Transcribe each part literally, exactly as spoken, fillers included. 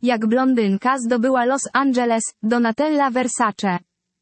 Jak blondynka zdobyła Los Angeles, Donatella Versace.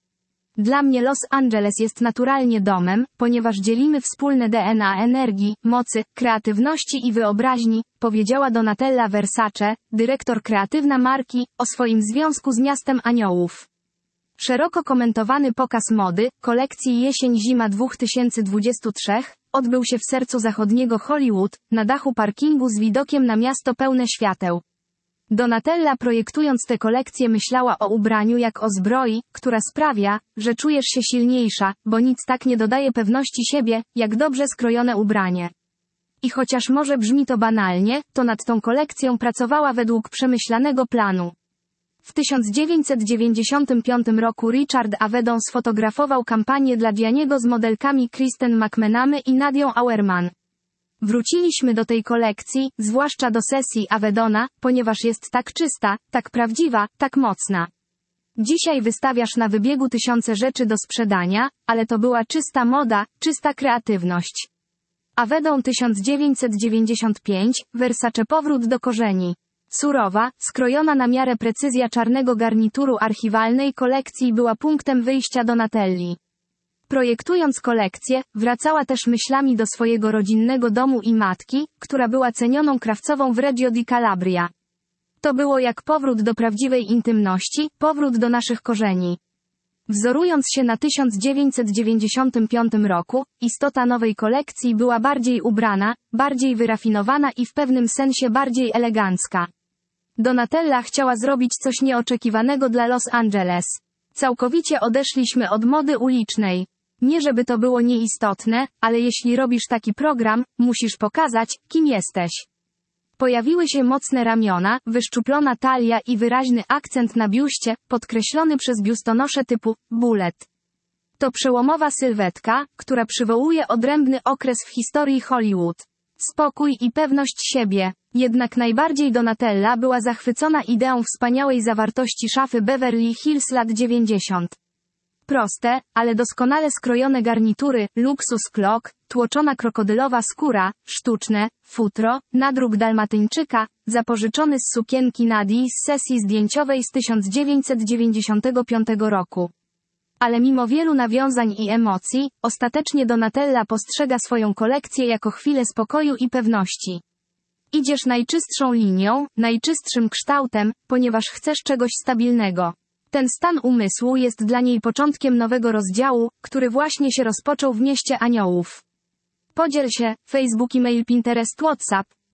Dla mnie Los Angeles jest naturalnie domem, ponieważ dzielimy wspólne D N A energii, mocy, kreatywności i wyobraźni, powiedziała Donatella Versace, dyrektor kreatywna marki, o swoim związku z miastem aniołów. Szeroko komentowany pokaz mody, kolekcji jesień-zima dwa tysiące dwudziesty trzeci, odbył się w sercu zachodniego Hollywood, na dachu parkingu z widokiem na miasto pełne świateł. Donatella projektując tę kolekcję myślała o ubraniu jak o zbroi, która sprawia, że czujesz się silniejsza, bo nic tak nie dodaje pewności siebie, jak dobrze skrojone ubranie. I chociaż może brzmi to banalnie, to nad tą kolekcją pracowała według przemyślanego planu. W tysiąc dziewięćset dziewięćdziesiątym piątym roku Richard Avedon sfotografował kampanię dla Gianniego z modelkami Kristen McMenamy i Nadią Auerman. Wróciliśmy do tej kolekcji, zwłaszcza do sesji Avedona, ponieważ jest tak czysta, tak prawdziwa, tak mocna. Dzisiaj wystawiasz na wybiegu tysiące rzeczy do sprzedania, ale to była czysta moda, czysta kreatywność. Avedon tysiąc dziewięćset dziewięćdziesiąty piąty, Versace powrót do korzeni. Surowa, skrojona na miarę precyzja czarnego garnituru archiwalnej kolekcji była punktem wyjścia Donatelli. Projektując kolekcję, wracała też myślami do swojego rodzinnego domu i matki, która była cenioną krawcową w Reggio di Calabria. To było jak powrót do prawdziwej intymności, powrót do naszych korzeni. Wzorując się na tysiąc dziewięćset dziewięćdziesiątym piątym roku, istota nowej kolekcji była bardziej ubrana, bardziej wyrafinowana i w pewnym sensie bardziej elegancka. Donatella chciała zrobić coś nieoczekiwanego dla Los Angeles. Całkowicie odeszliśmy od mody ulicznej. Nie żeby to było nieistotne, ale jeśli robisz taki program, musisz pokazać, kim jesteś. Pojawiły się mocne ramiona, wyszczuplona talia i wyraźny akcent na biuście, podkreślony przez biustonosze typu bullet. To przełomowa sylwetka, która przywołuje odrębny okres w historii Hollywood. Spokój i pewność siebie. Jednak najbardziej Donatella była zachwycona ideą wspaniałej zawartości szafy Beverly Hills lat dziewięćdziesiątych. Proste, ale doskonale skrojone garnitury, luksus clock, tłoczona krokodylowa skóra, sztuczne, futro, nadruk dalmatyńczyka, zapożyczony z sukienki Nadii z sesji zdjęciowej z tysiąc dziewięćset dziewięćdziesiątego piątego roku. Ale mimo wielu nawiązań i emocji, ostatecznie Donatella postrzega swoją kolekcję jako chwilę spokoju i pewności. Idziesz najczystszą linią, najczystszym kształtem, ponieważ chcesz czegoś stabilnego. Ten stan umysłu jest dla niej początkiem nowego rozdziału, który właśnie się rozpoczął w mieście aniołów. Podziel się, Facebook, e-mail, Pinterest, WhatsApp.